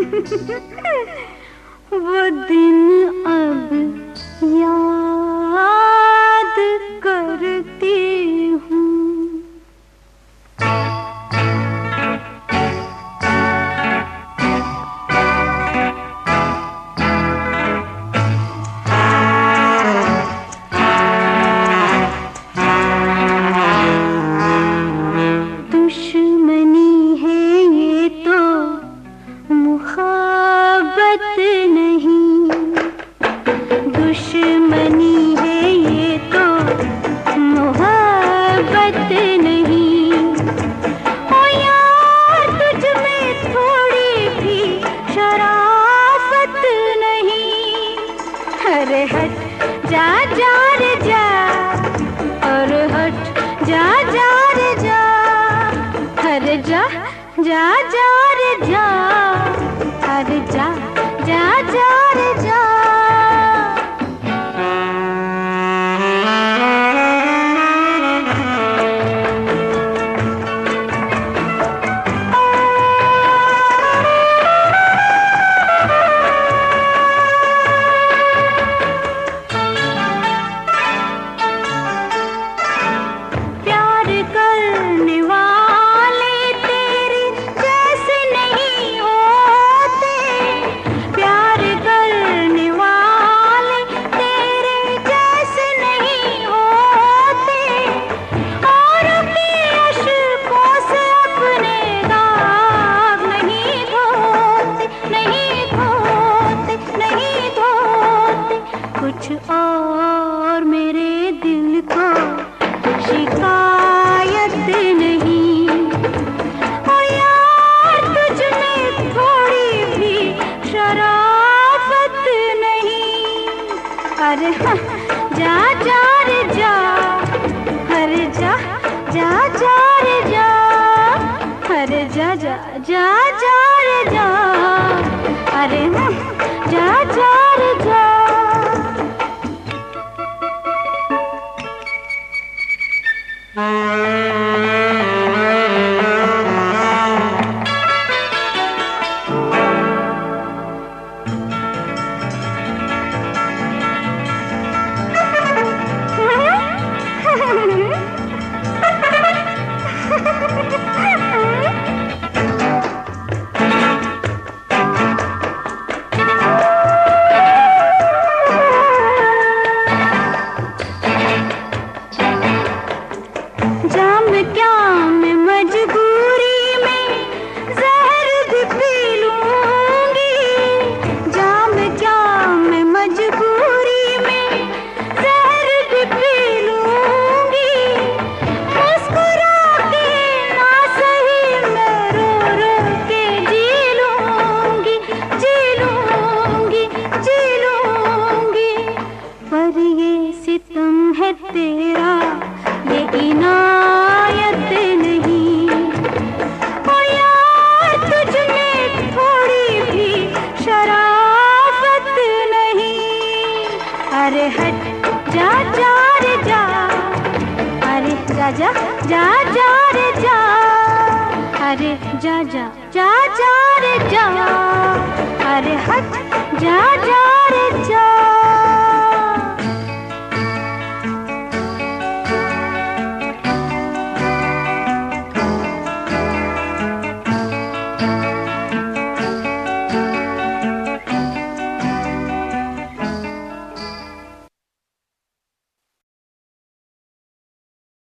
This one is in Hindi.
वो दिन अब याद करती हूँ। दुश्मनी है ये तो मुहब्बत नहीं, दुश्मनी है ये तो मुहब्बत नहीं। ओ यार तुझ में थोड़ी भी शराफत नहीं। अरे हट जा जा रे जा, और हट जा जा रे जा, अरे जा जा जा रे जा, अरे जा जा जा रे जा। प्यार करने वाले तेरे जैसे नहीं होते, प्यार करने वाले तेरे जैसे नहीं होते। औरों के अश्कों से अपने दाग नहीं धोते, नहीं धोते, नहीं धोते। कुछ और मेरे दिल को शिकायत नहीं। ओ यार तुझ में थोड़ी भी शराफत नहीं। अरे हाँ, जा जा रे जा, अरे जा जा जा रे जा, अरे जा जा जा जा रे जा, अरे हाँ, जा जा रे जा। जाम क्या मैं मजबूरी में जहर भी पी लूंगी, जाम क्या मैं मजबूरी में जहर भी पी लूंगी। मुस्कुरा के ना सही मैं रो रो के जी लूंगी, जी लूंगी, जी लूंगी। पर ये सितम है तेरा, ये इनायत नहीं। ओ यार तुझ में थोड़ी भी शराफत नहीं। अरे हट जा जा रे जा, अरे जा जा जा जा रे जा, अरे जा जा जा जा रे जा, अरे हट जा